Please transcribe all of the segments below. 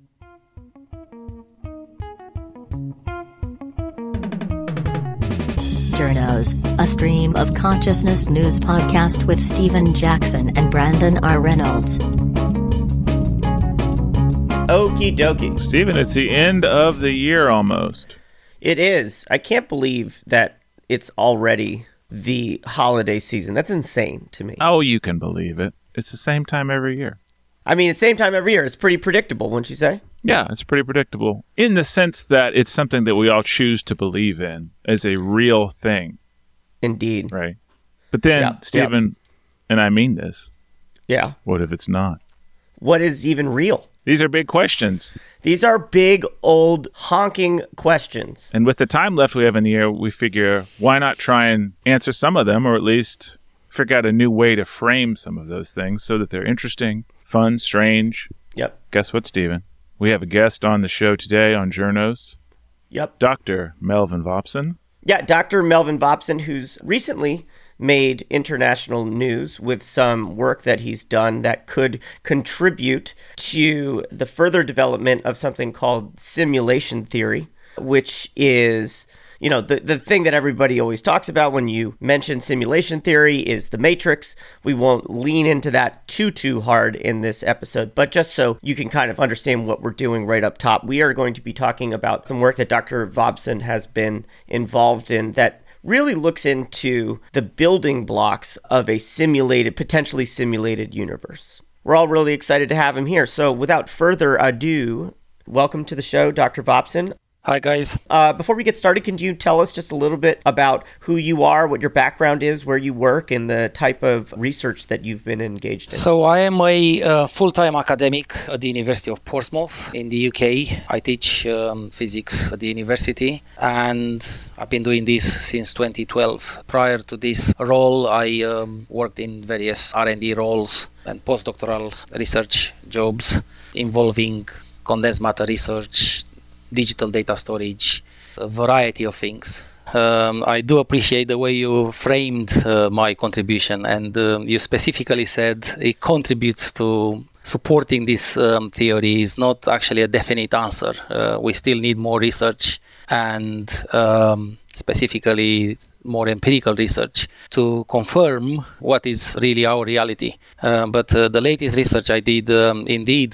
Journos, a stream of consciousness news podcast with Stephen Jackson and Brandon R. Reynolds. Okie dokie. Stephen, it's the end of the year almost. It is. I can't believe that it's already the holiday season. That's insane to me. Oh, you can believe it. It's the same time every year. I mean, it's the same time every year. It's pretty predictable, wouldn't you say? Yeah, it's pretty predictable in the sense that it's something that we all choose to believe in as a real thing. Indeed. Right. But then, Stephen, and I mean this. Yeah. What if it's not? What is even real? These are big questions. These are big, old, honking questions. And with the time left we have in the year, we figure, why not try and answer some of them, or at least figure out a new way to frame some of those things so that they're interesting, fun, strange. Yep. Guess what, Stephen? We have a guest on the show today on Journos. Yep. Dr. Melvin Vopson. Yeah, Dr. Melvin Vopson, who's recently made international news with some work that he's done that could contribute to the further development of something called simulation theory, which is, you know, the thing that everybody always talks about when you mention simulation theory is the Matrix. We won't lean into that too hard in this episode, but just so you can kind of understand what we're doing right up top, we are going to be talking about some work that Dr. Vopson has been involved in that really looks into the building blocks of a potentially simulated universe. We're all really excited to have him here. So without further ado, welcome to the show, Dr. Vopson. Hi, guys. Before we get started, can you tell us just a little bit about who you are, what your background is, where you work, and the type of research that you've been engaged in? So I am a full-time academic at the University of Portsmouth in the UK. I teach physics at the university, and I've been doing this since 2012. Prior to this role, I worked in various R&D roles and postdoctoral research jobs involving condensed matter research, digital data storage, a variety of things. I do appreciate the way you framed my contribution, and you specifically said it contributes to supporting this theory is not actually a definite answer. We still need more research and specifically more empirical research to confirm what is really our reality. But the latest research I did indeed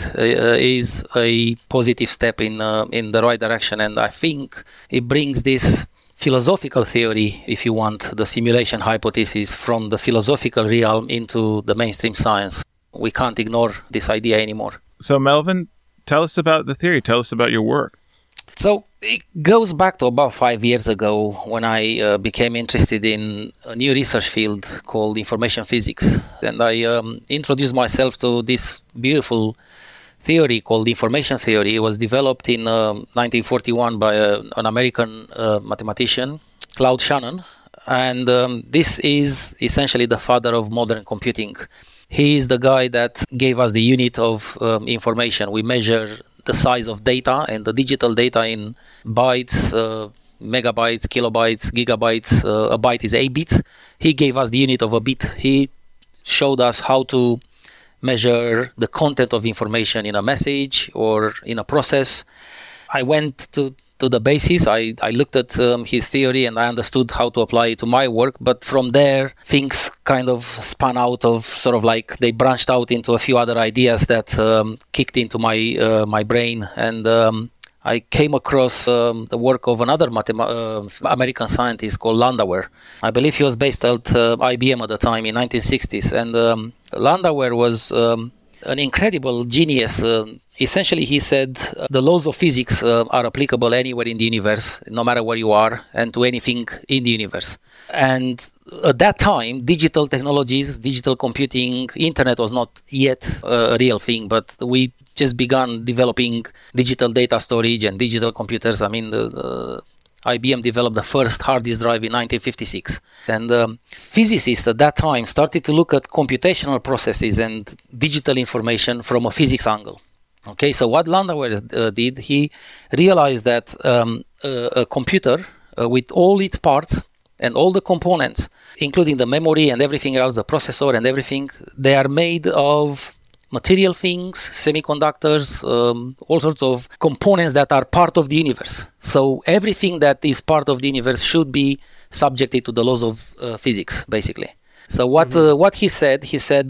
is a positive step in the right direction, and I think it brings this philosophical theory, if you want, the simulation hypothesis from the philosophical realm into the mainstream science. We can't ignore this idea anymore. So Melvin, tell us about the theory. Tell us about your work. So it goes back to about 5 years ago when I became interested in a new research field called information physics. And I introduced myself to this beautiful theory called information theory. It was developed in 1941 by an American mathematician, Claude Shannon. And this is essentially the father of modern computing. He is the guy that gave us the unit of information. We measure the size of data and the digital data in bytes, megabytes, kilobytes, gigabytes. A byte is 8 bits. He gave us the unit of a bit. He showed us how to measure the content of information in a message or in a process. I went to the basis. I looked at his theory and I understood how to apply it to my work. But from there, things kind of spun out of sort of like they branched out into a few other ideas that kicked into my brain. And I came across the work of another American scientist called Landauer. I believe he was based at IBM at the time in 1960s. And Landauer was an incredible genius. Essentially, he said the laws of physics are applicable anywhere in the universe, no matter where you are, and to anything in the universe. And at that time, digital technologies, digital computing, internet was not yet a real thing, but we just began developing digital data storage and digital computers. I mean, the IBM developed the first hard disk drive in 1956. And physicists at that time started to look at computational processes and digital information from a physics angle. Okay, so what Landauer did, he realized that a computer with all its parts and all the components, including the memory and everything else, the processor and everything, they are made of material things, semiconductors, all sorts of components that are part of the universe. So everything that is part of the universe should be subjected to the laws of physics, basically. So what he said,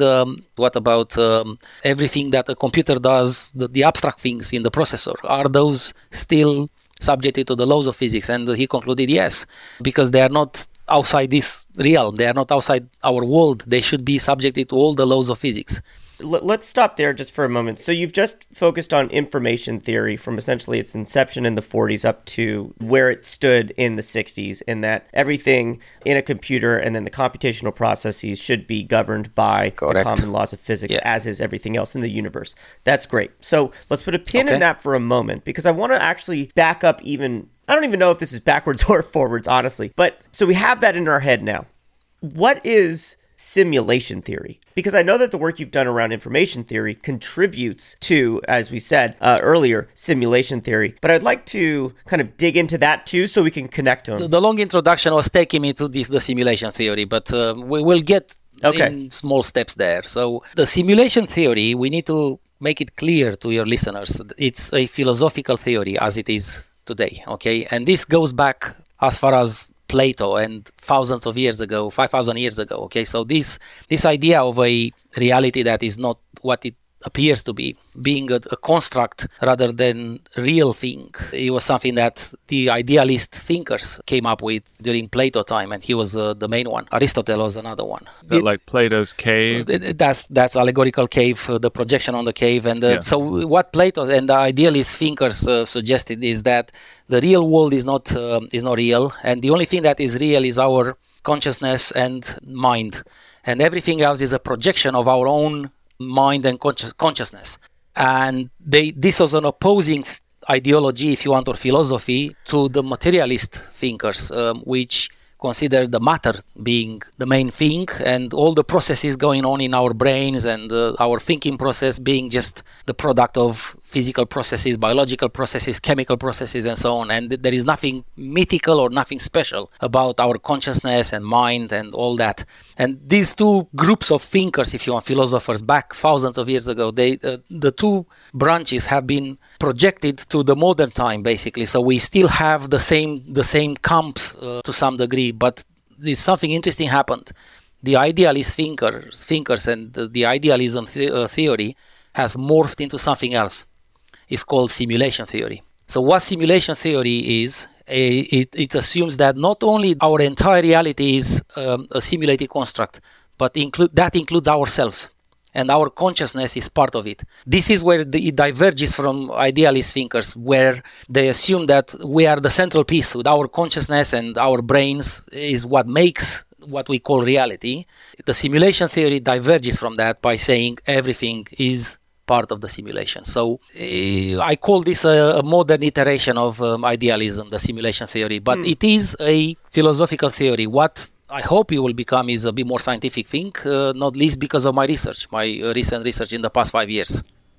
what about everything that a computer does, the abstract things in the processor, are those still subjected to the laws of physics? And he concluded yes, because they are not outside this realm, they are not outside our world, they should be subjected to all the laws of physics. Let's stop there just for a moment. So you've just focused on information theory from essentially its inception in the 40s up to where it stood in the 60s, and that everything in a computer and then the computational processes should be governed by the common laws of physics, as is everything else in the universe. That's great. So let's put a pin in that for a moment, because I want to actually back up even, I don't even know if this is backwards or forwards, honestly. But so we have that in our head now. What is simulation theory? Because I know that the work you've done around information theory contributes to, as we said earlier, simulation theory. But I'd like to kind of dig into that too, so we can connect them. The long introduction was taking me to the simulation theory, but we will get in small steps there. So the simulation theory, we need to make it clear to your listeners. It's a philosophical theory as it is today, okay? And this goes back as far as Plato and thousands of years ago, 5,000 years ago, okay? So this idea of a reality that is not what it appears to be, being a construct rather than real thing, it was something that the idealist thinkers came up with during Plato time, and he was the main one. Aristotle was another one. Is that like Plato's cave? That's allegorical cave, the projection on the cave. And so what Plato and the idealist thinkers suggested is that the real world is not real, and the only thing that is real is our consciousness and mind, and everything else is a projection of our own mind and consciousness. And this was an opposing ideology, if you want, or philosophy to the materialist thinkers, which consider the matter being the main thing, and all the processes going on in our brains and our thinking process being just the product of physical processes, biological processes, chemical processes, and so on. And there is nothing mythical or nothing special about our consciousness and mind and all that. And these two groups of thinkers, if you want, philosophers back thousands of years ago, the two branches have been projected to the modern time, basically. So we still have the same camps to some degree, but there's something interesting happened. The idealist thinkers and the idealism theory has morphed into something else. It's called simulation theory. So what simulation theory is, it assumes that not only our entire reality is a simulated construct, but that includes ourselves, and our consciousness is part of it. This is where it diverges from idealist thinkers, where they assume that we are the central piece with our consciousness, and our brains is what makes what we call reality. The simulation theory diverges from that by saying everything is part of the simulation. So I call this a modern iteration of idealism, the simulation theory, but it is a philosophical theory. What I hope it will become is a bit more scientific thing, not least because of my recent research in the past 5 years.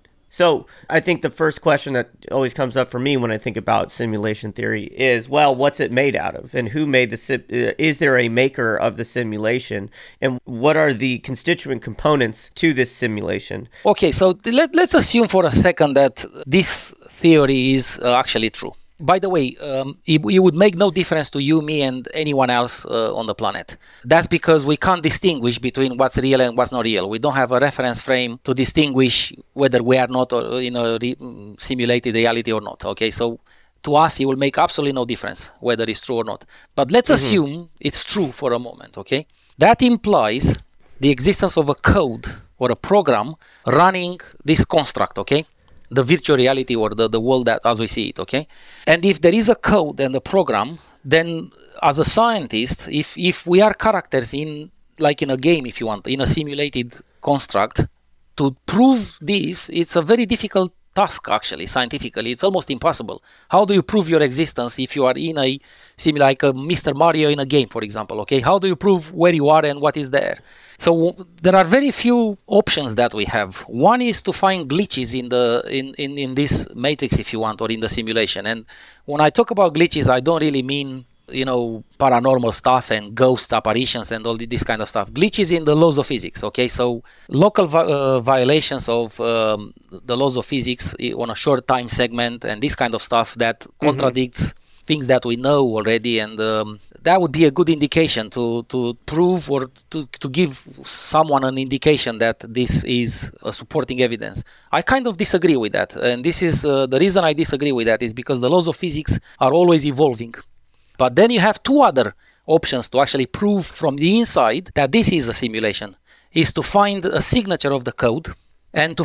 So I think the first question that always comes up for me when I think about simulation theory is, well, what's it made out of? And who made is there a maker of the simulation? And what are the constituent components to this simulation? Okay, so let's assume for a second that this theory is actually true. By the way, it would make no difference to you, me, and anyone else on the planet. That's because we can't distinguish between what's real and what's not real. We don't have a reference frame to distinguish whether we are not in a simulated reality or not. Okay, so to us, it will make absolutely no difference whether it's true or not. But let's assume it's true for a moment. Okay, that implies the existence of a code or a program running this construct. Okay. The virtual reality or the world that as we see it, okay? And if there is a code and a program, then as a scientist, if we are characters in a game, if you want, in a simulated construct, to prove this, it's a very difficult task, actually, scientifically. It's almost impossible. How do you prove your existence if you are in a like a Mr. Mario in a game, for example, okay? How do you prove where you are and what is there? So there are very few options that we have. One is to find glitches in this matrix, if you want, or in the simulation. And when I talk about glitches, I don't really mean paranormal stuff and ghost apparitions and all this kind of stuff. Glitches in the laws of physics, okay? So local violations of the laws of physics on a short time segment and this kind of stuff that contradicts things that we know already, and that would be a good indication to prove or to give someone an indication that this is a supporting evidence. I kind of disagree with that, and this is the reason I disagree with that is because the laws of physics are always evolving. But then you have two other options to actually prove from the inside that this is a simulation, is to find a signature of the code. And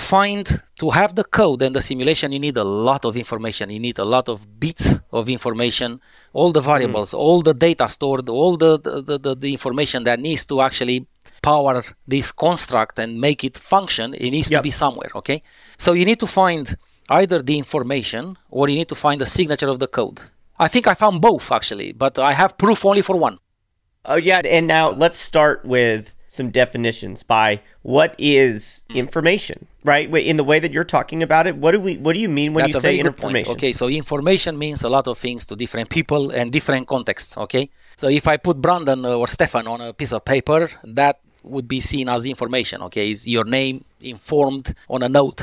to have the code and the simulation, you need a lot of information. You need a lot of bits of information, all the variables, all the data stored, all the information that needs to actually power this construct and make it function. It needs to be somewhere, okay? So you need to find either the information or you need to find the signature of the code. I think I found both, actually, but I have proof only for one. Oh, yeah. And now let's start with some definitions by what is information, right? In the way that you're talking about it, what do you mean when you say information? Okay, so information means a lot of things to different people and different contexts, okay? So if I put Brandon or Stefan on a piece of paper, that would be seen as information, okay? Is your name informed on a note?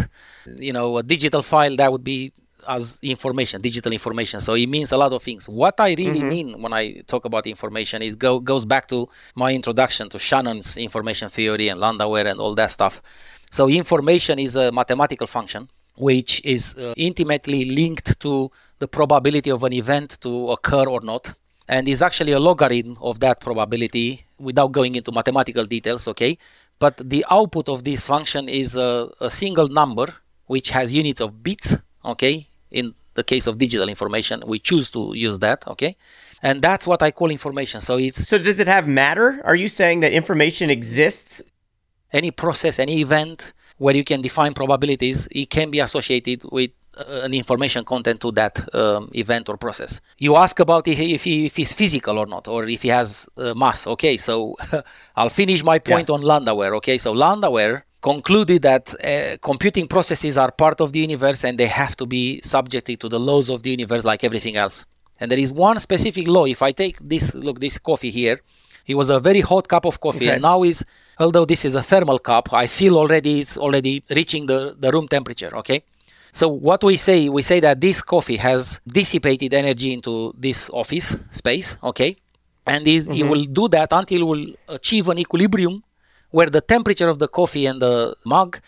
A digital file, that would be as information, digital information. So it means a lot of things. What I really mean when I talk about information is goes back to my introduction to Shannon's information theory and Landauer and all that stuff. So information is a mathematical function which is intimately linked to the probability of an event to occur or not, and is actually a logarithm of that probability without going into mathematical details, okay? But the output of this function is a single number which has units of bits, okay? In the case of digital information, we choose to use that, okay? And that's what I call information. So does it have matter? Are you saying that information exists? Any process, any event where you can define probabilities, it can be associated with an information content to that event or process. You ask about if it's physical or not, or if he has mass. Okay, so I'll finish my point on Landauer. Okay, so Landauer concluded that computing processes are part of the universe and they have to be subjected to the laws of the universe like everything else. And there is one specific law. If I take this coffee here, it was a very hot cup of coffee, and now although this is a thermal cup, I feel it's already reaching the room temperature, okay? So what we say that this coffee has dissipated energy into this office space, okay? And it will do that until it will achieve an equilibrium where the temperature of the coffee and the mug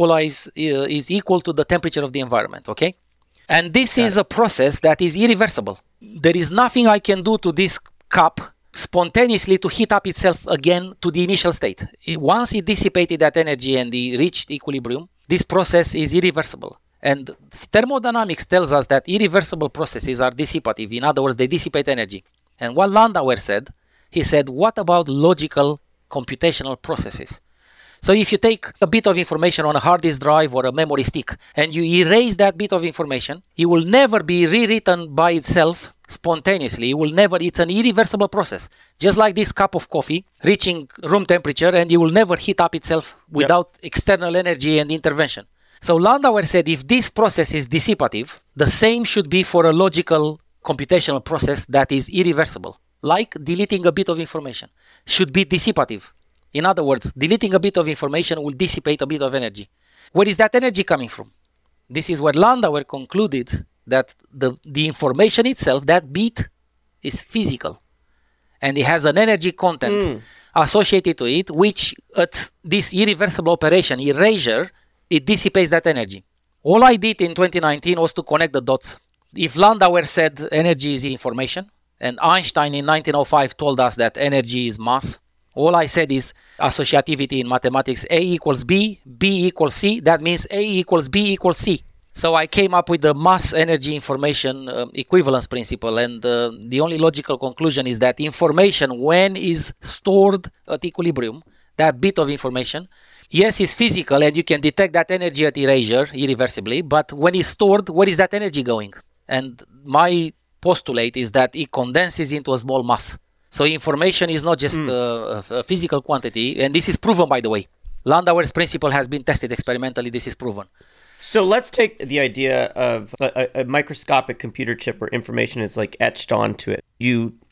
is equal to the temperature of the environment, okay? And this is a process that is irreversible. There is nothing I can do to this cup spontaneously to heat up itself again to the initial state. Once it dissipated that energy and it reached equilibrium, this process is irreversible. And thermodynamics tells us that irreversible processes are dissipative. In other words, they dissipate energy. And what Landauer said, he said, what about logical computational processes? So if you take a bit of information on a hard disk drive or a memory stick and you erase that bit of information, it will never be rewritten by itself spontaneously. It's an irreversible process. Just like this cup of coffee reaching room temperature, and it will never heat up itself without external energy and intervention. So Landauer said if this process is dissipative, the same should be for a logical computational process that is irreversible. Like deleting a bit of information should be dissipative. In other words, deleting a bit of information will dissipate a bit of energy. Where is that energy coming from? This is where Landauer concluded that the information itself, that bit, is physical. And it has an energy content associated to it, which at this irreversible operation, erasure, it dissipates that energy. All I did in 2019 was to connect the dots. If Landauer said energy is information, and Einstein in 1905 told us that energy is mass, all I said is associativity in mathematics, A equals B, B equals C. That means A equals B equals C. So I came up with the mass energy information equivalence principle, and the only logical conclusion is that information, when is stored at equilibrium, that bit of information, yes, it's physical and you can detect that energy at erasure irreversibly, but when it's stored, where is that energy going? And my postulate is that it condenses into a small mass. So information is not just a physical quantity, and this is proven, by the way. Landauer's principle has been tested experimentally. This is proven. So let's take the idea of a microscopic computer chip where information is like etched onto it. You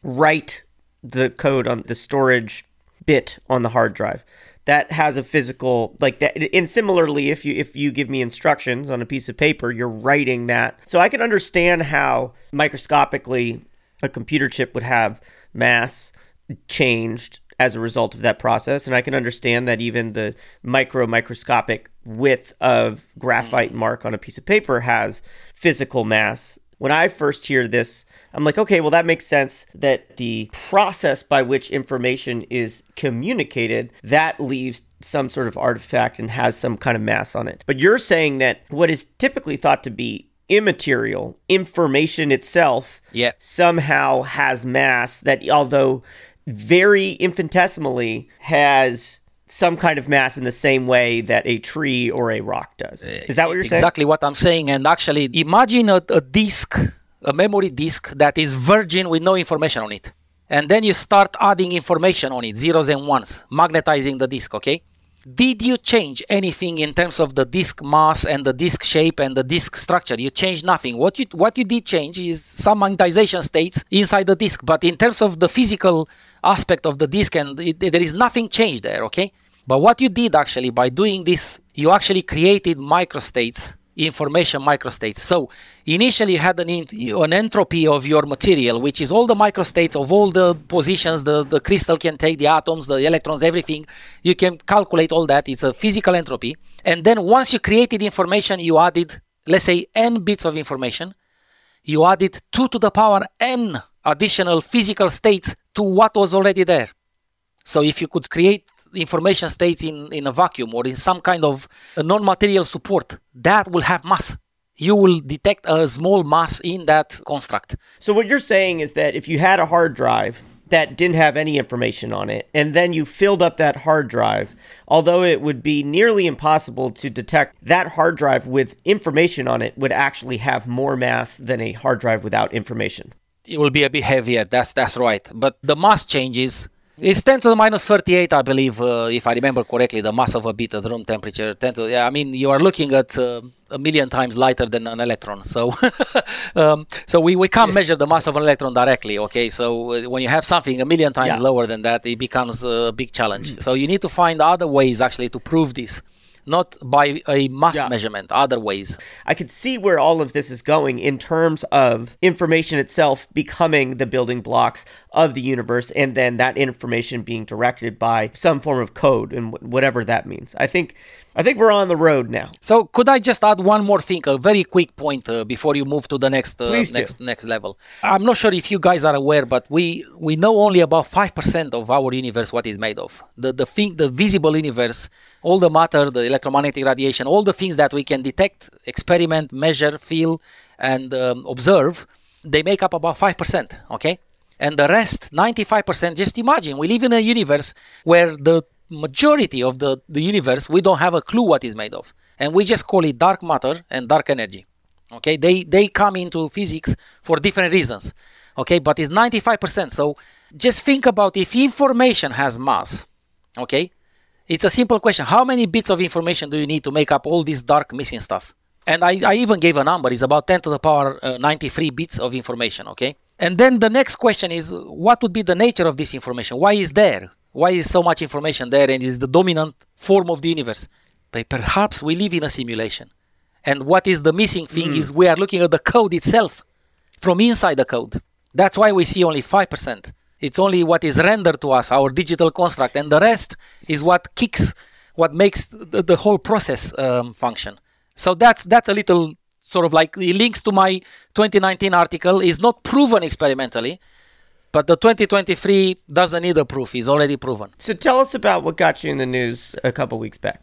write the code on the storage bit on the hard drive. That has a physical, like that. And similarly, if you give me instructions on a piece of paper, you're writing that. So I can understand how microscopically a computer chip would have mass changed as a result of that process. And I can understand that even the microscopic width of graphite mark on a piece of paper has physical mass. When I first hear this, I'm like, okay, well, that makes sense that the process by which information is communicated, that leaves some sort of artifact and has some kind of mass on it. But you're saying that what is typically thought to be immaterial information itself somehow has mass that, although very infinitesimally, has some kind of mass in the same way that a tree or a rock does. Is that what you're saying? Exactly what I'm saying. And actually, imagine a disk, a memory disk that is virgin with no information on it. And then you start adding information on it, zeros and ones, magnetizing the disk, okay? Did you change anything in terms of the disk mass and the disk shape and the disk structure? You changed nothing. What you did change is some magnetization states inside the disk. But in terms of the physical aspect of the disk, and there is nothing changed there, okay? But what you did actually by doing this, you actually created microstates, information microstates. So initially you had an entropy of your material, which is all the microstates of all the positions the crystal can take, the atoms, the electrons, everything. You can calculate all that. It's a physical entropy. And then once you created information, you added, let's say, n bits of information. You added 2 to the power n additional physical states to what was already there. So if you could create information states in a vacuum or in some kind of a non-material support, that will have mass. You will detect a small mass in that construct. So what you're saying is that if you had a hard drive that didn't have any information on it, and then you filled up that hard drive, although it would be nearly impossible to detect that hard drive with information on it would actually have more mass than a hard drive without information. It will be a bit heavier, that's right. But the mass changes. It's 10 to the minus 38, I believe, if I remember correctly, the mass of a bit at room temperature. You are looking at a million times lighter than an electron. So so we can't measure the mass of an electron directly, okay? So when you have something a million times lower than that, it becomes a big challenge. So you need to find other ways, actually, to prove this. Not by a mass measurement, other ways. I could see where all of this is going in terms of information itself becoming the building blocks of the universe, and then that information being directed by some form of code and whatever that means. I think we're on the road now. So could I just add one more thing, a very quick point before you move to the next level? I'm not sure if you guys are aware, but we know only about 5% of our universe what is made of. The visible universe, all the matter, the electromagnetic radiation, all the things that we can detect, experiment, measure, feel, and observe, they make up about 5%, okay? And the rest, 95%, just imagine, we live in a universe where the majority of the universe, we don't have a clue what is made of. And we just call it dark matter and dark energy. Okay, they come into physics for different reasons. Okay, but it's 95%. So just think about if information has mass. Okay, it's a simple question. How many bits of information do you need to make up all this dark missing stuff? And I even gave a number. It's about 10 to the power 93 bits of information. Okay, and then the next question is, what would be the nature of this information? Why is there? Why is so much information there and is the dominant form of the universe? But perhaps we live in a simulation. And what is the missing thing is we are looking at the code itself from inside the code. That's why we see only 5%. It's only what is rendered to us, our digital construct. And the rest is what makes the whole process function. So that's a little sort of like, it links to my 2019 article. Is not proven experimentally. But the 2023 doesn't need a proof. It's already proven. So tell us about what got you in the news a couple weeks back.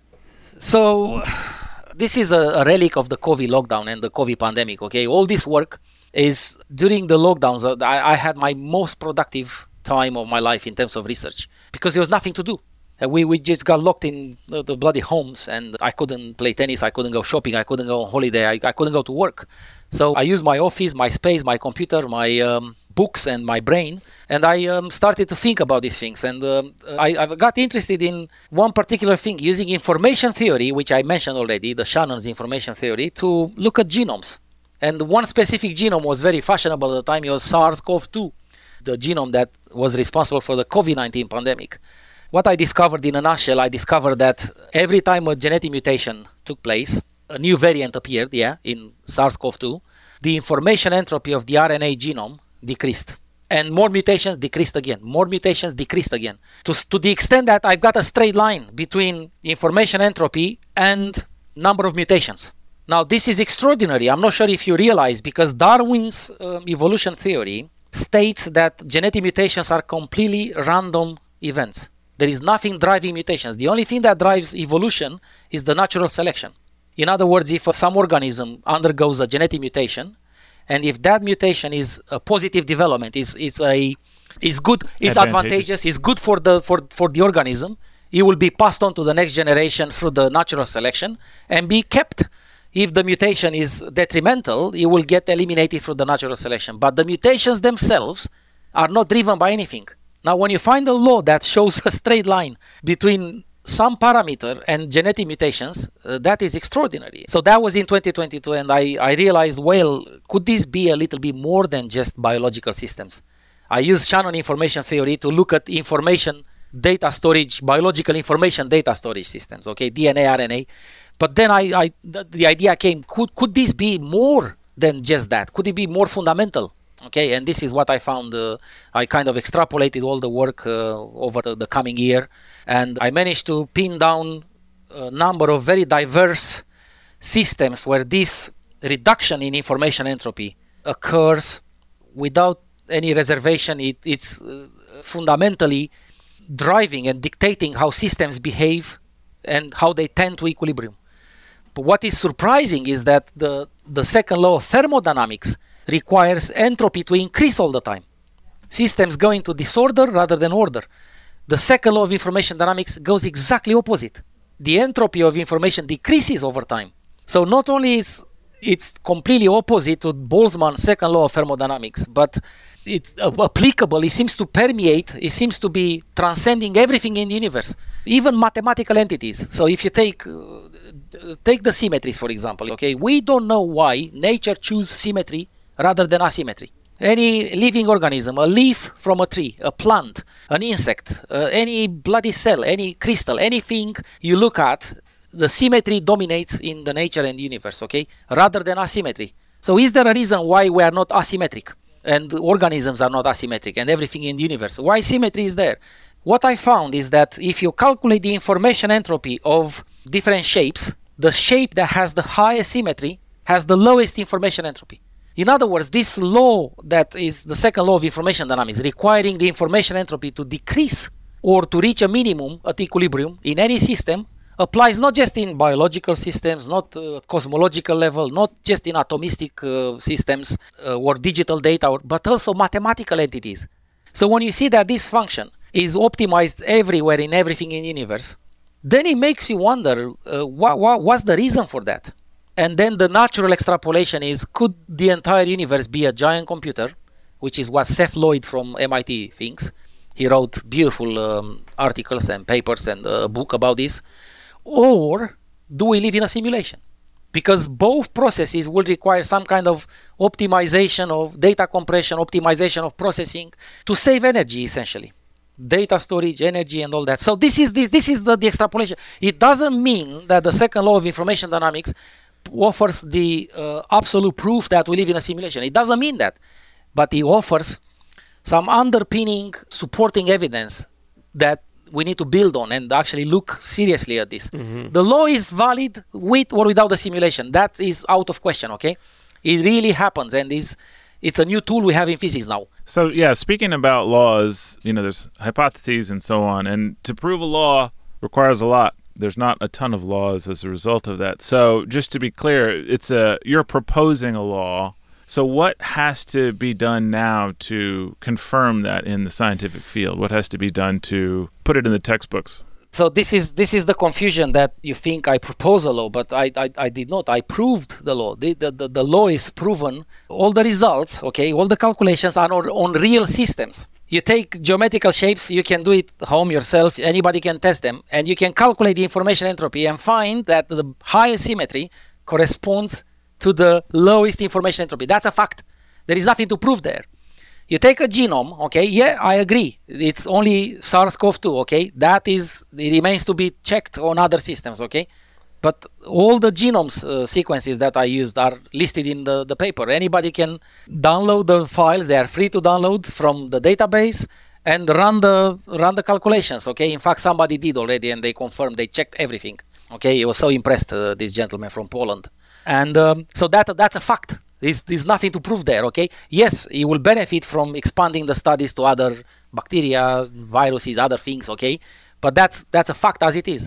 So this is a relic of the COVID lockdown and the COVID pandemic, okay? All this work is during the lockdowns. I had my most productive time of my life in terms of research because there was nothing to do. We just got locked in the bloody homes, and I couldn't play tennis, I couldn't go shopping, I couldn't go on holiday, I couldn't go to work. So I used my office, my space, my computer, my books and my brain, and I started to think about these things. And I got interested in one particular thing, using information theory, which I mentioned already, the Shannon's information theory, to look at genomes. And one specific genome was very fashionable at the time. It was SARS-CoV-2. the genome that was responsible for the COVID-19 pandemic. What I discovered in a nutshell, I discovered that every time a genetic mutation took place, a new variant appeared, in SARS-CoV-2, the information entropy of the RNA genome decreased. And more mutations decreased again. More mutations decreased again. To the extent that I've got a straight line between information entropy and number of mutations. Now, this is extraordinary. I'm not sure if you realize, because Darwin's evolution theory states that genetic mutations are completely random events. There is nothing driving mutations. The only thing that drives evolution is the natural selection. In other words, if some organism undergoes a genetic mutation, and if that mutation is a positive development, is good, is advantageous, is good for the organism, it will be passed on to the next generation through the natural selection and be kept. If the mutation is detrimental, it will get eliminated through the natural selection. But the mutations themselves are not driven by anything. Now, when you find a law that shows a straight line between some parameter and genetic mutations, that is extraordinary. So that was in 2022, and I realized, well, could this be a little bit more than just biological systems? I used Shannon information theory to look at information data storage, biological information data storage systems, okay, DNA, RNA. But then the idea came, could this be more than just that? Could it be more fundamental? Okay, and this is what I found. I kind of extrapolated all the work over the coming year, and I managed to pin down a number of very diverse systems where this reduction in information entropy occurs without any reservation. It's fundamentally driving and dictating how systems behave and how they tend to equilibrium. But what is surprising is that the second law of thermodynamics requires entropy to increase all the time. Systems go into disorder rather than order. The second law of information dynamics goes exactly opposite. The entropy of information decreases over time. So not only is it's completely opposite to Boltzmann's second law of thermodynamics, but it's applicable, it seems to permeate, it seems to be transcending everything in the universe, even mathematical entities. So if you take the symmetries, for example, okay, we don't know why nature chooses symmetry rather than asymmetry. Any living organism, a leaf from a tree, a plant, an insect, any bloody cell, any crystal, anything you look at, the symmetry dominates in the nature and the universe, okay, rather than asymmetry. So is there a reason why we are not asymmetric and organisms are not asymmetric and everything in the universe? Why symmetry is there? What I found is that if you calculate the information entropy of different shapes, the shape that has the highest symmetry has the lowest information entropy. In other words, this law that is the second law of information dynamics, requiring the information entropy to decrease or to reach a minimum at equilibrium in any system, applies not just in biological systems, not cosmological level, not just in atomistic systems or digital data, but also mathematical entities. So when you see that this function is optimized everywhere in everything in the universe, then it makes you wonder what's the reason for that? And then the natural extrapolation is, could the entire universe be a giant computer, which is what Seth Lloyd from MIT thinks. He wrote beautiful articles and papers and a book about this. Or do we live in a simulation? Because both processes will require some kind of optimization of data compression, optimization of processing to save energy, essentially. Data storage, energy, and all that. So this is the extrapolation. It doesn't mean that the second law of information dynamics offers the absolute proof that we live in a simulation. It doesn't mean that. But it offers some underpinning, supporting evidence that we need to build on and actually look seriously at this. Mm-hmm. The law is valid with or without the simulation. That is out of question, okay? It really happens, and it's a new tool we have in physics now. So, yeah, speaking about laws, there's hypotheses and so on, and to prove a law requires a lot. There's not a ton of laws as a result of that. So, just to be clear, you're proposing a law. So what has to be done now to confirm that in the scientific field? What has to be done to put it in the textbooks? So this is the confusion that you think I propose a law, but I did not. I proved the law. The law is proven. All the results, okay, all the calculations are on real systems. You take geometrical shapes, you can do it home yourself, anybody can test them, and you can calculate the information entropy and find that the highest symmetry corresponds to the lowest information entropy. That's a fact. There is nothing to prove there. You take a genome, okay? Yeah, I agree. It's only SARS-CoV-2, okay? It remains to be checked on other systems, okay? But all the genomes sequences that I used are listed in the paper. Anybody can download the files. They are free to download from the database and run the calculations, okay? In fact, somebody did already, and they confirmed, they checked everything, okay? He was so impressed, this gentleman from Poland. And so that's a fact. There's nothing to prove there, okay? Yes, you will benefit from expanding the studies to other bacteria, viruses, other things, okay? But that's a fact as it is.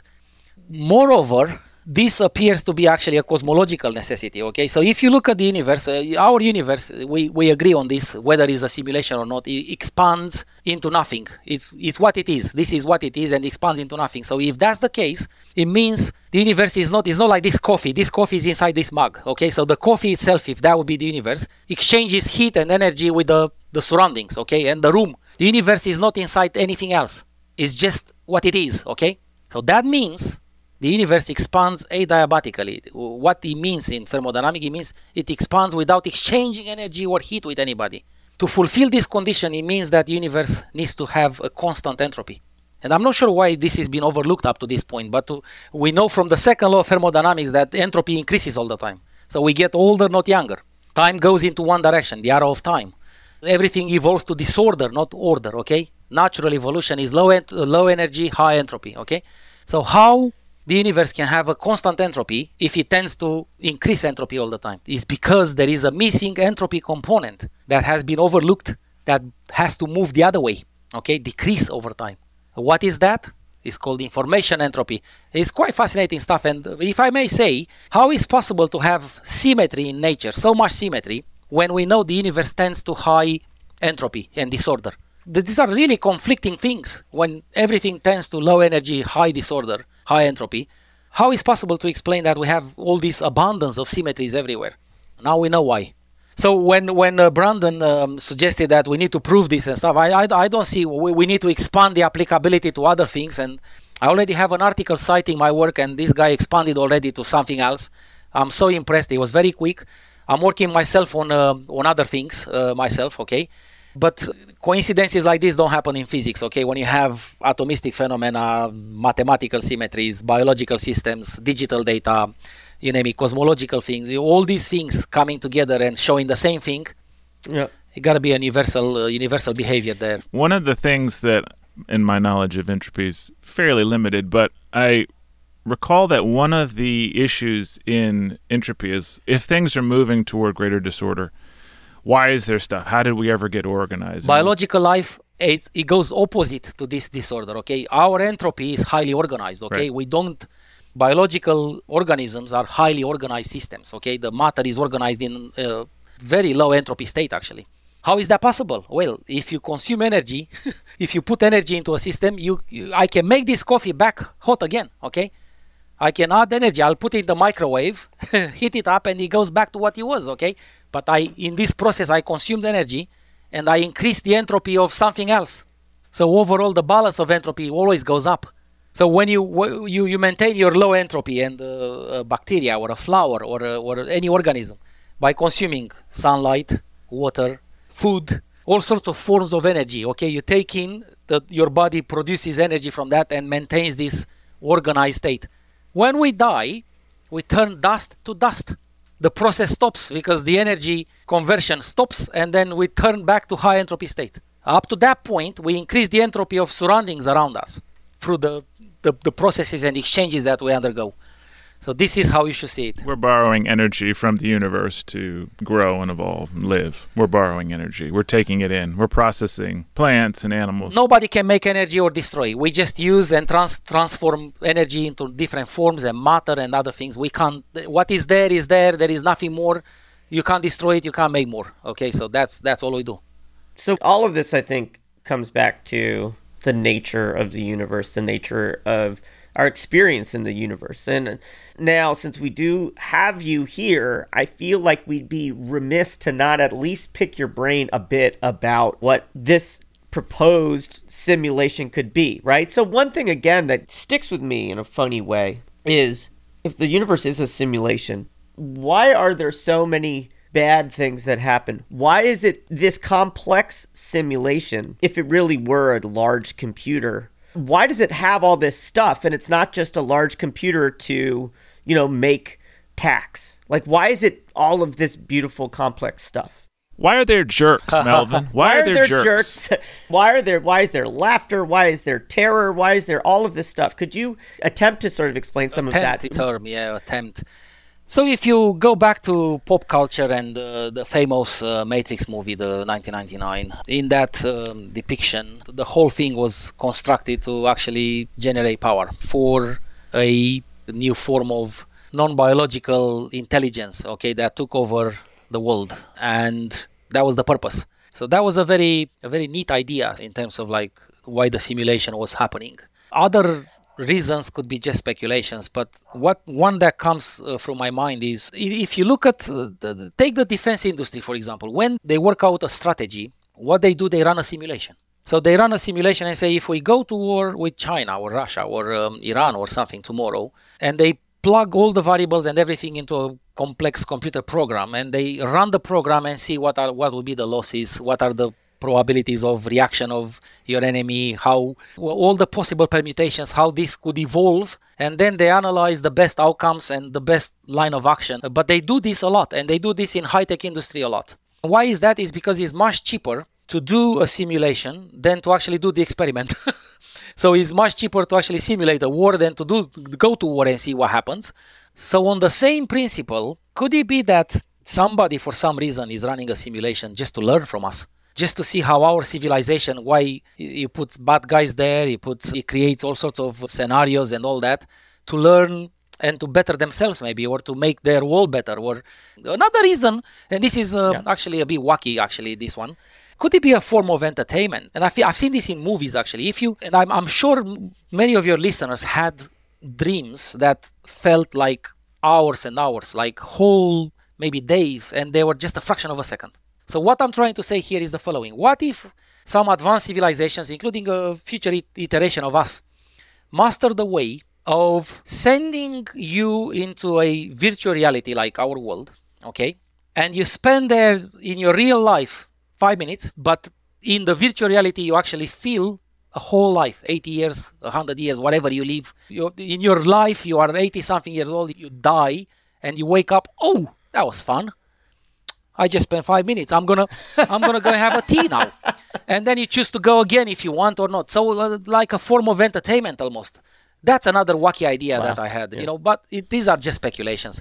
Moreover, this appears to be actually a cosmological necessity, okay? So if you look at the universe, our universe, we agree on this, whether it's a simulation or not, it expands into nothing. It's what it is. This is what it is, and expands into nothing. So if that's the case, it means the universe is not like this coffee. This coffee is inside this mug, okay? So the coffee itself, if that would be the universe, exchanges heat and energy with the surroundings, okay? And the room. The universe is not inside anything else. It's just what it is, okay? So that means the universe expands adiabatically. What it means in thermodynamics, it means it expands without exchanging energy or heat with anybody. To fulfill this condition, it means that the universe needs to have a constant entropy. And I'm not sure why this has been overlooked up to this point, but we know from the second law of thermodynamics that entropy increases all the time. So we get older, not younger. Time goes into one direction, the arrow of time. Everything evolves to disorder, not order, okay? Natural evolution is low energy, high entropy, okay? So how the universe can have a constant entropy if it tends to increase entropy all the time? It's because there is a missing entropy component that has been overlooked, that has to move the other way, okay? Decrease over time. What is that? It's called information entropy. It's quite fascinating stuff. And if I may say, how is possible to have symmetry in nature, so much symmetry, when we know the universe tends to high entropy and disorder? These are really conflicting things. When everything tends to low energy, high disorder, high entropy, how is possible to explain that we have all this abundance of symmetries everywhere? Now we know why. So when Brandon suggested that we need to prove this and stuff, I don't see, we need to expand the applicability to other things. And I already have an article citing my work, and this guy expanded already to something else. I'm so impressed. It was very quick. I'm working myself on other things myself, okay? But coincidences like this don't happen in physics, okay? When you have atomistic phenomena, mathematical symmetries, biological systems, digital data, you name it, cosmological things, all these things coming together and showing the same thing, yeah, it got to be a universal behavior there. One of the things that, in my knowledge of entropy, is fairly limited, but I recall that one of the issues in entropy is if things are moving toward greater disorder, why is there stuff? How did we ever get organized? Biological life, it goes opposite to this disorder, okay? Our entropy is highly organized, okay? Right. Biological organisms are highly organized systems, okay? The matter is organized in a very low entropy state, actually. How is that possible? Well, if you consume energy, if you put energy into a system, I can make this coffee back hot again, okay? I can add energy. I'll put it in the microwave, heat it up, and it goes back to what it was, okay? But in this process, I consumed energy, and I increased the entropy of something else. So overall, the balance of entropy always goes up. So when you maintain your low entropy, and a bacteria or a flower or any organism, by consuming sunlight, water, food, all sorts of forms of energy, okay? You take in, your body produces energy from that and maintains this organized state. When we die, we turn dust to dust. The process stops because the energy conversion stops, and then we turn back to high entropy state. Up to that point, we increase the entropy of surroundings around us through the processes and exchanges that we undergo. So this is how you should see it. We're borrowing energy from the universe to grow and evolve and live. We're borrowing energy. We're taking it in. We're processing plants and animals. Nobody can make energy or destroy. We just use and transform energy into different forms and matter and other things. We can't. What is there is there. There is nothing more. You can't destroy it. You can't make more. Okay, so that's all we do. So all of this, I think, comes back to the nature of the universe, the nature of our experience in the universe. And now, since we do have you here, I feel like we'd be remiss to not at least pick your brain a bit about what this proposed simulation could be, right? So one thing, again, that sticks with me in a funny way is, if the universe is a simulation, why are there so many bad things that happen. Why is it this complex simulation, if it really were a large computer, why does it have all this stuff and it's not just a large computer to, make tax? Like, why is it all of this beautiful, complex stuff? Why are there jerks, Melvin? Why are there jerks? Why is there laughter? Why is there terror? Why is there all of this stuff? Could you attempt to sort of explain some of that? Attempt. So if you go back to pop culture and the famous Matrix movie, the 1999, in that depiction, the whole thing was constructed to actually generate power for a new form of non-biological intelligence, that took over the world, and that was the purpose. So that was a very neat idea in terms of like why the simulation was happening. Other reasons could be just speculations, but one that comes from my mind is if you look at take the defense industry, for example. When they work out a strategy, what they do, they run a simulation. So they run a simulation and say, if we go to war with China or Russia or Iran or something tomorrow, and they plug all the variables and everything into a complex computer program, and they run the program and see what will be the losses, what are the probabilities of reaction of your enemy, how all the possible permutations, how this could evolve, and then they analyze the best outcomes and the best line of action. But they do this a lot, and they do this in high-tech industry a lot. Why is that? Is because it's much cheaper to do a simulation than to actually do the experiment. So it's much cheaper to actually simulate a war than to go to war and see what happens. So on the same principle, could it be that somebody for some reason is running a simulation just to learn from us? Just to see how our civilization, why you put bad guys there, it creates all sorts of scenarios and all that to learn and to better themselves maybe, or to make their world better. Or another reason, and this is actually a bit wacky, actually, this one. Could it be a form of entertainment? And I've seen this in movies, actually. I'm sure many of your listeners had dreams that felt like hours and hours, like whole maybe days, and they were just a fraction of a second. So what I'm trying to say here is the following. What if some advanced civilizations, including a future iteration of us, master the way of sending you into a virtual reality like our world, and you spend there in your real life 5 minutes, but in the virtual reality you actually feel a whole life, 80 years, 100 years, whatever you live. In your life, you are 80 something years old, you die, and you wake up, oh, that was fun. I just spent 5 minutes. I'm gonna go have a tea now. And then you choose to go again if you want or not. So like a form of entertainment almost. That's another wacky idea that I had, but these are just speculations.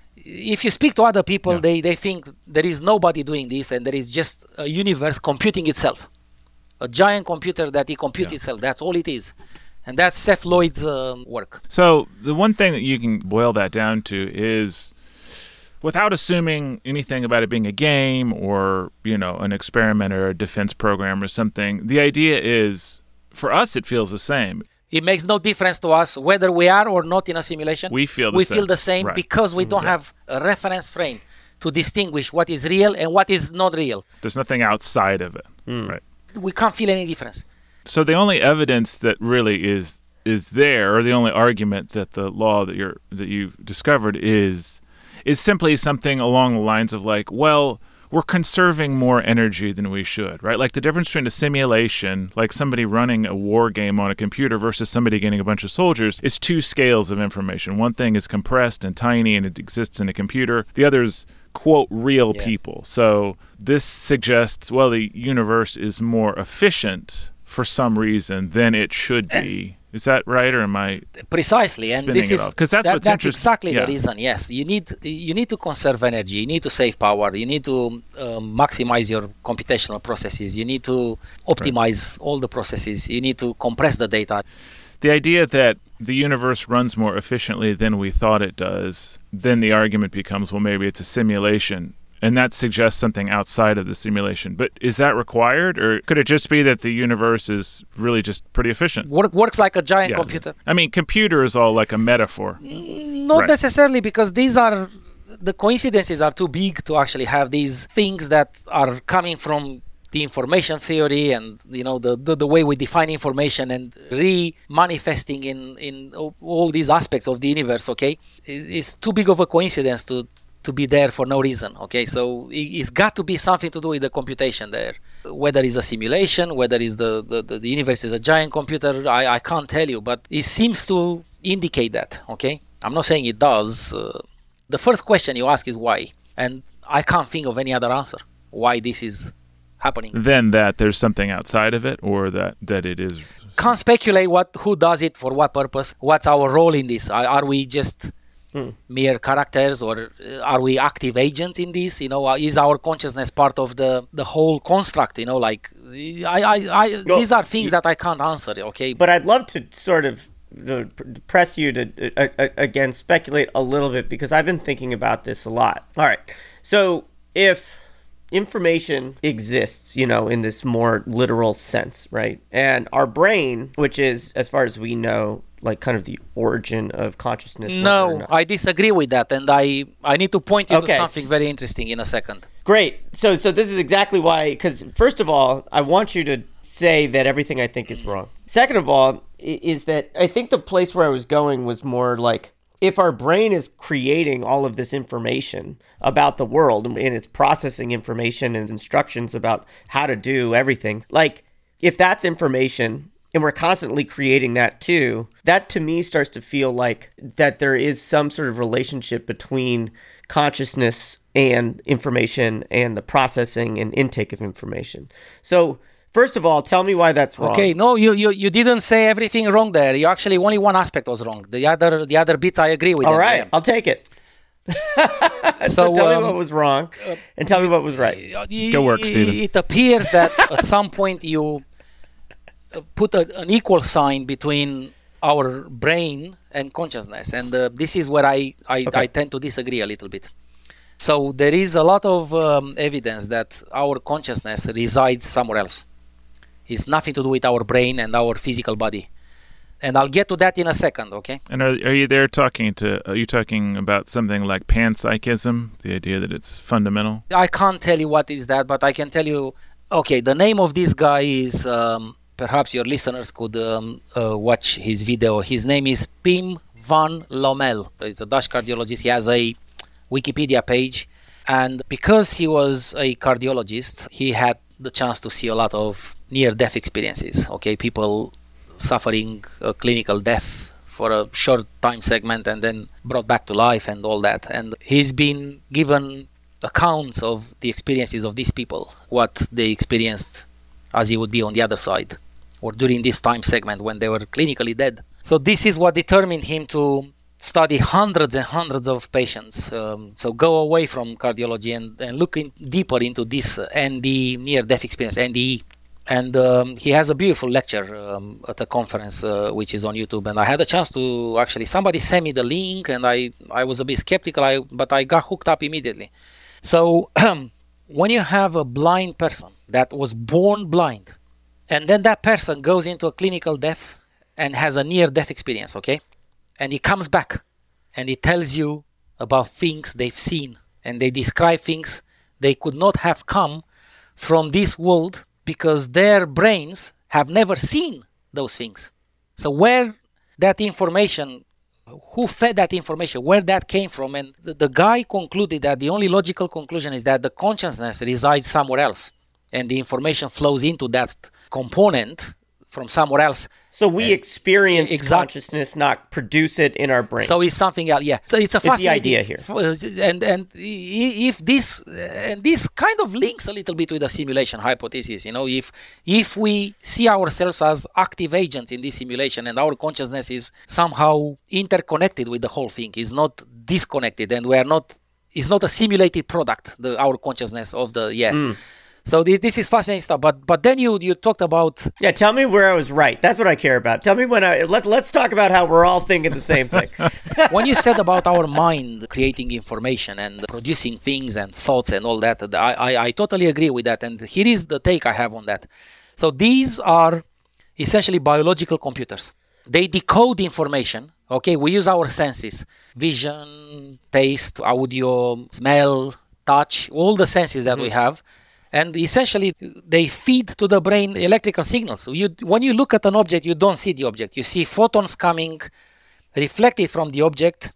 If you speak to other people, they think there is nobody doing this, and there is just a universe computing itself. A giant computer that it computes itself. That's all it is. And that's Seth Lloyd's work. So the one thing that you can boil that down to is, without assuming anything about it being a game or, an experiment or a defense program or something, the idea is, for us, it feels the same. It makes no difference to us whether we are or not in a simulation. We feel the same right. Because we don't have a reference frame to distinguish what is real and what is not real. There's nothing outside of it. Right. We can't feel any difference. So the only evidence that really is there, or the only argument that the law that you've discovered is simply something along the lines of like, well, we're conserving more energy than we should, right? Like the difference between a simulation, like somebody running a war game on a computer versus somebody getting a bunch of soldiers, is two scales of information. One thing is compressed and tiny and it exists in a computer. The other's, quote, real people. So this suggests, well, the universe is more efficient for some reason than it should be. Is that right, or am I precisely? And this is because that's exactly the reason. Yes, you need to conserve energy. You need to save power. You need to maximize your computational processes. You need to optimize all the processes. You need to compress the data. The idea that the universe runs more efficiently than we thought it does, then the argument becomes, well, maybe it's a simulation. And that suggests something outside of the simulation. But is that required? Or could it just be that the universe is really just pretty efficient? Works like a giant computer. I mean, computer is all like a metaphor. Not necessarily, because the coincidences are too big to actually have these things that are coming from the information theory and, the way we define information and re-manifesting in all these aspects of the universe, It's too big of a coincidence to to be there for no reason. Okay, so it's got to be something to do with the computation there. Whether it's a simulation, whether it's the universe is a giant computer, I can't tell you, but it seems to indicate that. Okay, I'm not saying it does. The first question you ask is why, and I can't think of any other answer why this is happening. Then that there's something outside of it, or that it is. Can't speculate who does it for what purpose. What's our role in this? Are we just mere characters, or are we active agents in this? Is our consciousness part of the whole construct? Like these are things that I can't answer. Okay, but I'd love to sort of press you to again speculate a little bit, because I've been thinking about this a lot. All right, so if information exists, in this more literal sense, right? And our brain, which is, as far as we know, like kind of the origin of consciousness. No, I disagree with that, and I need to point you to something very interesting in a second. Great. So this is exactly why, because first of all, I want you to say that everything I think is wrong. Second of all, is that I think the place where I was going was more like, if our brain is creating all of this information about the world and it's processing information and instructions about how to do everything, like if that's information and we're constantly creating that too, that to me starts to feel like that there is some sort of relationship between consciousness and information and the processing and intake of information. So first of all, tell me why that's wrong. Okay, no, you didn't say everything wrong there. You actually, only one aspect was wrong. The other bits I agree with. All right, I'll take it. So tell me what was wrong and tell me what was right. Good work, Stephen. It appears that at some point you put an equal sign between our brain and consciousness, and this is where I tend to disagree a little bit. So there is a lot of evidence that our consciousness resides somewhere else. It's nothing to do with our brain and our physical body. And I'll get to that in a second, okay? And are you talking about something like panpsychism, the idea that it's fundamental? I can't tell you what is that, but I can tell you, okay, the name of this guy is, perhaps your listeners could watch his video. His name is Pim van Lommel. He's a Dutch cardiologist. He has a Wikipedia page. And because he was a cardiologist, he had the chance to see a lot of near-death experiences, okay? People suffering a clinical death for a short time segment and then brought back to life and all that. And he's been given accounts of the experiences of these people, what they experienced as he would be on the other side, or during this time segment when they were clinically dead. So this is what determined him to study hundreds and hundreds of patients. So go away from cardiology and look deeper into this ND, near-death experience, NDE. And he has a beautiful lecture at a conference which is on YouTube. And I had a chance to actually, somebody sent me the link, and I was a bit skeptical, but I got hooked up immediately. So when you have a blind person that was born blind, and then that person goes into a clinical death and has a near-death experience, okay? And he comes back and he tells you about things they've seen, and they describe things they could not have come from this world because their brains have never seen those things. So where that information, who fed that information, where that came from, and the guy concluded that the only logical conclusion is that the consciousness resides somewhere else and the information flows into that component from somewhere else. So we experience consciousness, not produce it in our brain. So it's something else, yeah. So it's a fascinating the idea here. And if this kind of links a little bit with the simulation hypothesis, if we see ourselves as active agents in this simulation and our consciousness is somehow interconnected with the whole thing, is not disconnected, and it's not a simulated product, our consciousness of the So this is fascinating stuff, but then you talked about... Yeah, tell me where I was right. That's what I care about. Tell me let's talk about how we're all thinking the same thing. When you said about our mind creating information and producing things and thoughts and all that, I totally agree with that. And here is the take I have on that. So these are essentially biological computers. They decode information. Okay, we use our senses: vision, taste, audio, smell, touch, all the senses that we have. And essentially, they feed to the brain electrical signals. So when you look at an object, you don't see the object. You see photons coming, reflected from the object,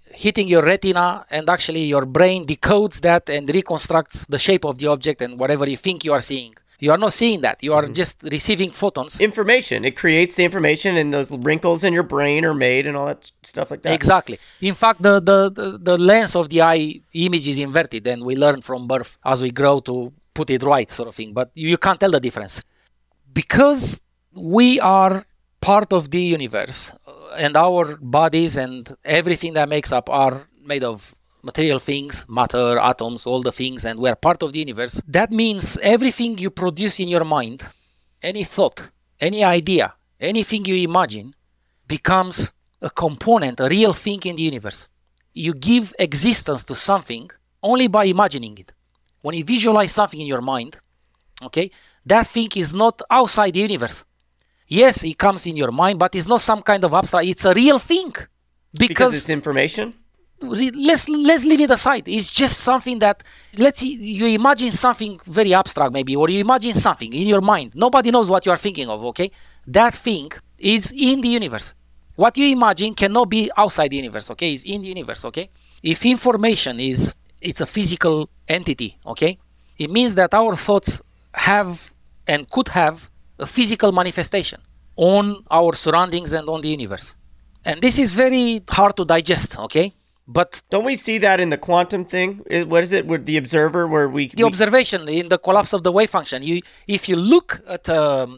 hitting your retina, and actually your brain decodes that and reconstructs the shape of the object and whatever you think you are seeing. You are not seeing that. You are just receiving photons. Information. It creates the information, and those wrinkles in your brain are made and all that stuff like that. Exactly. In fact, the lens of the eye image is inverted, and we learn from birth as we grow to put it right, sort of thing. But you can't tell the difference. Because we are part of the universe, and our bodies and everything that makes up are made of material things, matter, atoms, all the things, and we're part of the universe. That means everything you produce in your mind, any thought, any idea, anything you imagine, becomes a component, a real thing in the universe. You give existence to something only by imagining it. When you visualize something in your mind, okay, that thing is not outside the universe. Yes, it comes in your mind, but it's not some kind of abstract. It's a real thing. Because it's information? Let's leave it aside. It's just something that, let's see, you imagine something very abstract maybe, or you imagine something in your mind. Nobody knows what you are thinking of, okay? That thing is in the universe. What you imagine cannot be outside the universe, okay? It's in the universe, okay? If information it's a physical entity, okay? It means that our thoughts have and could have a physical manifestation on our surroundings and on the universe. And this is very hard to digest, okay? But don't we see that in the quantum thing? What is it with the observer where the observation in the collapse of the wave function? If you look at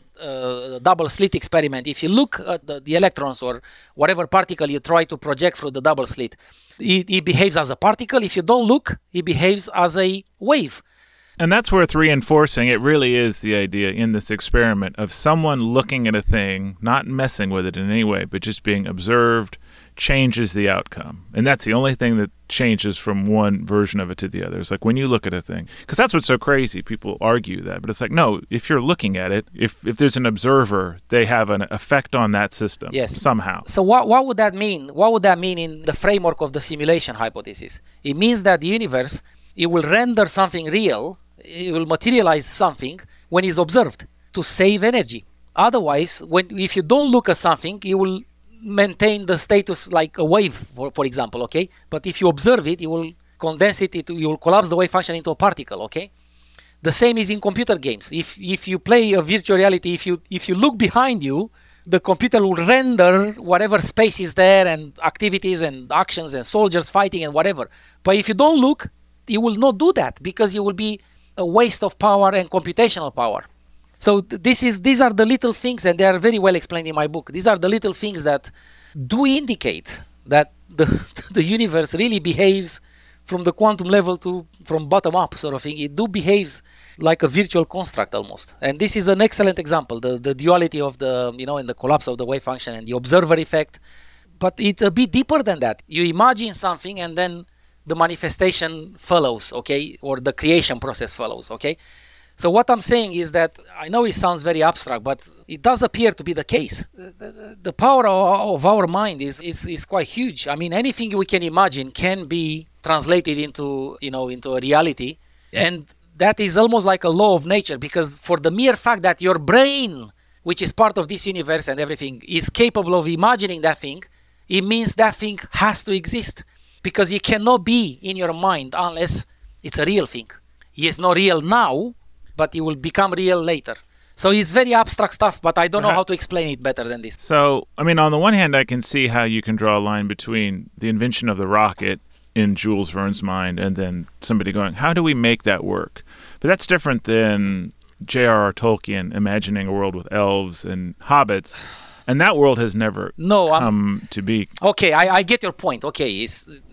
a double slit experiment, if you look at the electrons or whatever particle you try to project through the double slit, it behaves as a particle. If you don't look, it behaves as a wave. And that's worth reinforcing. It really is the idea in this experiment of someone looking at a thing, not messing with it in any way, but just being observed, changes the outcome. And that's the only thing that changes from one version of it to the other. It's like when you look at a thing, because that's what's so crazy. People argue that, but it's like, no, if you're looking at it, if there's an observer, they have an effect on that system somehow. So what would that mean? What would that mean in the framework of the simulation hypothesis? It means that the universe, it will render something real, it will materialize something when it's observed to save energy. Otherwise, if you don't look at something, you will maintain the status like a wave, for example, okay? But if you observe it, you will condense it, you will collapse the wave function into a particle, okay? The same is in computer games. If you play a virtual reality, if you look behind you, the computer will render whatever space is there and activities and actions and soldiers fighting and whatever. But if you don't look, you will not do that because you will be a waste of power and computational power. So these are the little things, and they are very well explained in my book. These are the little things that do indicate that the universe really behaves from the quantum level from bottom up sort of thing. It behaves like a virtual construct almost. And this is an excellent example, the duality of in the collapse of the wave function and the observer effect. But it's a bit deeper than that. You imagine something and then the manifestation follows, okay? Or the creation process follows, okay? So what I'm saying is that, I know it sounds very abstract, but it does appear to be the case. The power of our mind is quite huge. I mean, anything we can imagine can be translated into a reality. And that is almost like a law of nature, because for the mere fact that your brain, which is part of this universe and everything, is capable of imagining that thing, it means that thing has to exist. Because it cannot be in your mind unless it's a real thing. It's not real now, but it will become real later. So it's very abstract stuff, but I don't know how to explain it better than this. So, I mean, on the one hand, I can see how you can draw a line between the invention of the rocket in Jules Verne's mind and then somebody going, how do we make that work? But that's different than J.R.R. Tolkien imagining a world with elves and hobbits. And that world has never come to be. Okay, I get your point. Okay,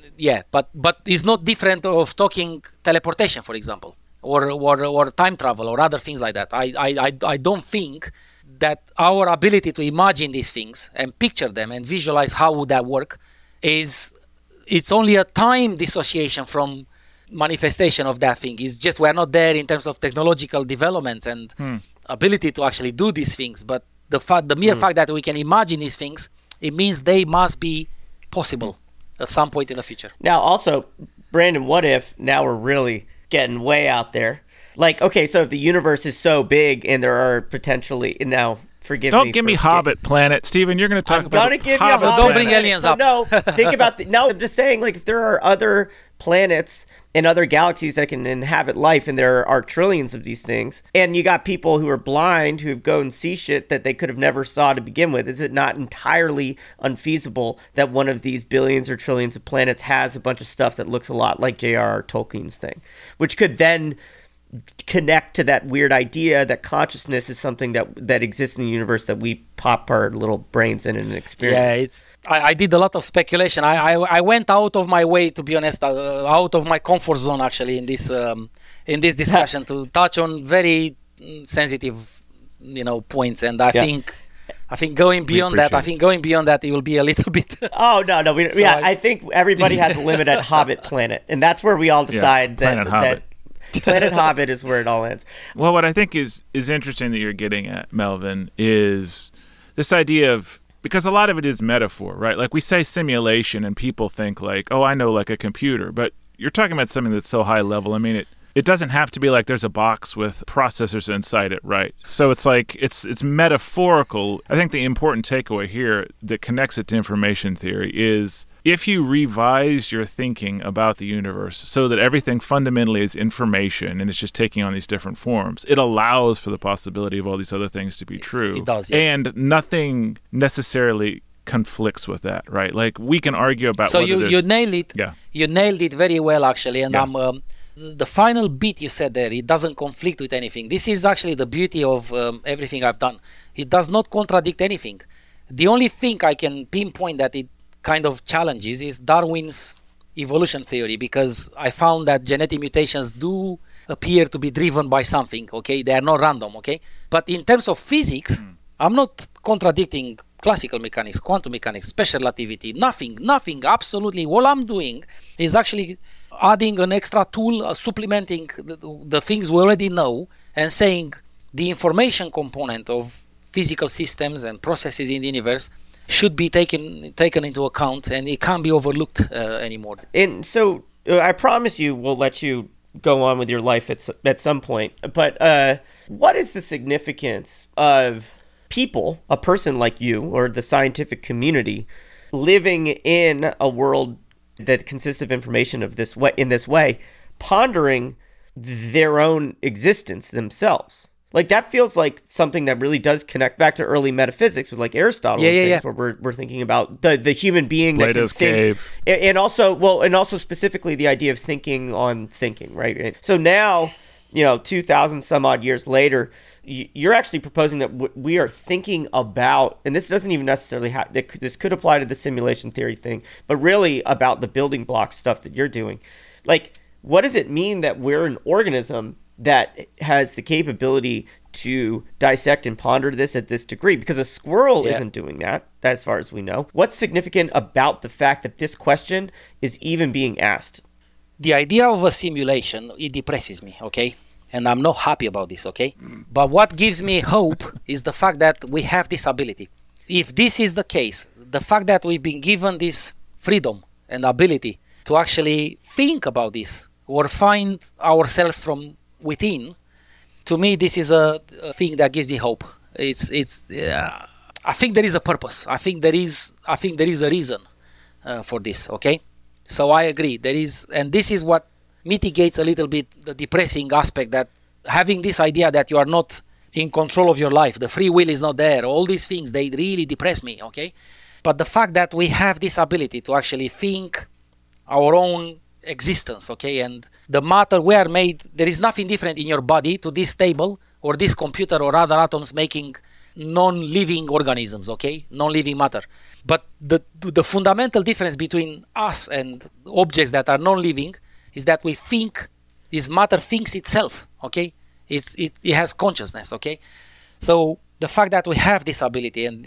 but it's not different of talking teleportation, for example, or time travel or other things like that. I don't think that our ability to imagine these things and picture them and visualize how would that work it's only a time dissociation from manifestation of that thing. It's just we're not there in terms of technological developments and ability to actually do these things, but the mere fact that we can imagine these things, it means they must be possible at some point in the future. Now, also, Brandon, what if now we're really getting way out there? Like, okay, so if the universe is so big and there are potentially now Forgive Don't me. give me Hobbit planet, Stephen. You're going to talk about gonna give you Hobbit Hobbit Don't bring planet. aliens So up. no, think about no. I'm just saying, like, if there are other planets and other galaxies that can inhabit life, and there are trillions of these things, and you got people who are blind who go and see shit that they could have never saw to begin with, is it not entirely unfeasible that one of these billions or trillions of planets has a bunch of stuff that looks a lot like J.R.R. Tolkien's thing, which could then connect to that weird idea that consciousness is something that exists in the universe that we pop our little brains in and experience. Yeah, I did a lot of speculation. I went out of my way, to be honest, out of my comfort zone actually in this discussion to touch on very sensitive, points, and I think going beyond that, it will be a little bit. Oh no, I think everybody has a limit at Hobbit planet, and that's where we all decide Planet Hobbit. Planet Hobbit is where it all ends. Well, what I think is interesting that you're getting at, Melvin, is this idea of, because a lot of it is metaphor, right? Like we say simulation and people think like, oh, I know like a computer, but you're talking about something that's so high level. I mean, it doesn't have to be like there's a box with processors inside it, right? So it's like it's metaphorical. I think the important takeaway here that connects it to information theory is if you revise your thinking about the universe so that everything fundamentally is information and it's just taking on these different forms, it allows for the possibility of all these other things to be true. It does, yeah. And nothing necessarily conflicts with that, right? Like we can argue about so whether you nailed it. Yeah. You nailed it very well actually, and Yeah. the final bit you said there, it doesn't conflict with anything. This is actually the beauty of everything I've done. It does not contradict anything. The only thing I can pinpoint that it kind of challenges is Darwin's evolution theory, because I found that genetic mutations do appear to be driven by something, okay? They are not random, okay? But in terms of physics, I'm not contradicting classical mechanics, quantum mechanics, special relativity, nothing, absolutely. All I'm doing is actually adding an extra tool, supplementing the things we already know, and saying the information component of physical systems and processes in the universe should be taken into account, and it can't be overlooked anymore. And so I promise you we'll let you go on with your life at some point. But what is the significance of people, a person like you or the scientific community, living in a world that consists of information of this way, in this way, pondering their own existence themselves? Like that feels like something that really does connect back to early metaphysics with like Aristotle, where we're thinking about the human being Plato's that can think, cave. and also specifically the idea of thinking on thinking, right? So now, 2,000 some odd years later, you're actually proposing that we are thinking about, and this doesn't even necessarily have, this could apply to the simulation theory thing, but really about the building block stuff that you're doing. Like, what does it mean that we're an organism that has the capability to dissect and ponder this at this degree? Because a squirrel isn't doing that, as far as we know. What's significant about the fact that this question is even being asked? The idea of a simulation, it depresses me, okay? And I'm not happy about this, okay? But what gives me hope is the fact that we have this ability. If this is the case, the fact that we've been given this freedom and ability to actually think about this or find ourselves from within, to me, this is a thing that gives me hope. I think there is a purpose. I think there is a reason for this, okay? So I agree. There is, and this is what mitigates a little bit the depressing aspect, that having this idea that you are not in control of your life, the free will is not there, all these things, they really depress me, okay? But the fact that we have this ability to actually think our own existence, okay, and the matter we are made, there is nothing different in your body to this table or this computer or other atoms making non-living organisms, okay, non-living matter. But the fundamental difference between us and objects that are non-living is that we think, this matter thinks itself, okay? It has consciousness, okay? So the fact that we have this ability, and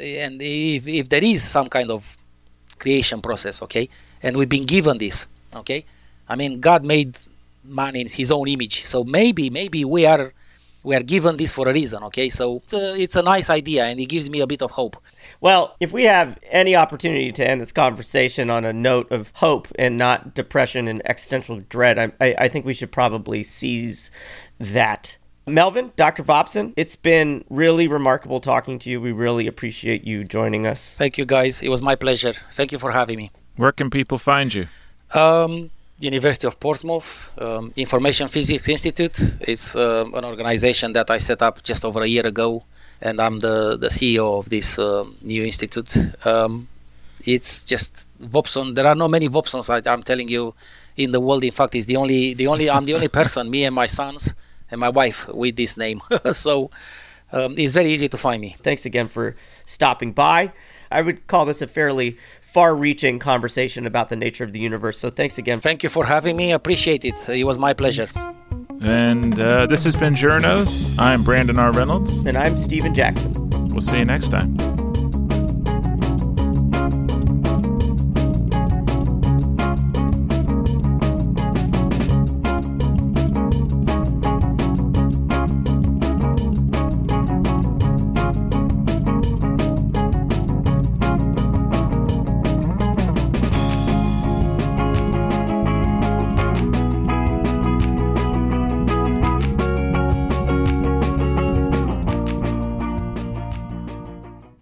if there is some kind of creation process, okay, and we've been given this, okay, I mean, God made man in His own image, so maybe we are given this for a reason, okay? So it's a nice idea, and it gives me a bit of hope. Well, if we have any opportunity to end this conversation on a note of hope and not depression and existential dread, I think we should probably seize that Melvin, Dr. Vopson, it's been really remarkable talking to you. We really appreciate you joining us. Thank you, guys. It was my pleasure. Thank you for having me. Where can people find you? University of Portsmouth, Information Physics Institute is an organization that I set up just over a year ago, and I'm the CEO of this new institute. It's just Vopson. There are not many Vopsons, I'm telling you, in the world. In fact, I'm the only person, me and my sons and my wife, with this name. So it's very easy to find me. Thanks again for stopping by. I would call this a fairly far-reaching conversation about the nature of the universe. So thanks again. Thank you for having me. Appreciate it. It was my pleasure. And this has been Journos. I'm Brandon R. Reynolds. And I'm Stephen Jackson. We'll see you next time.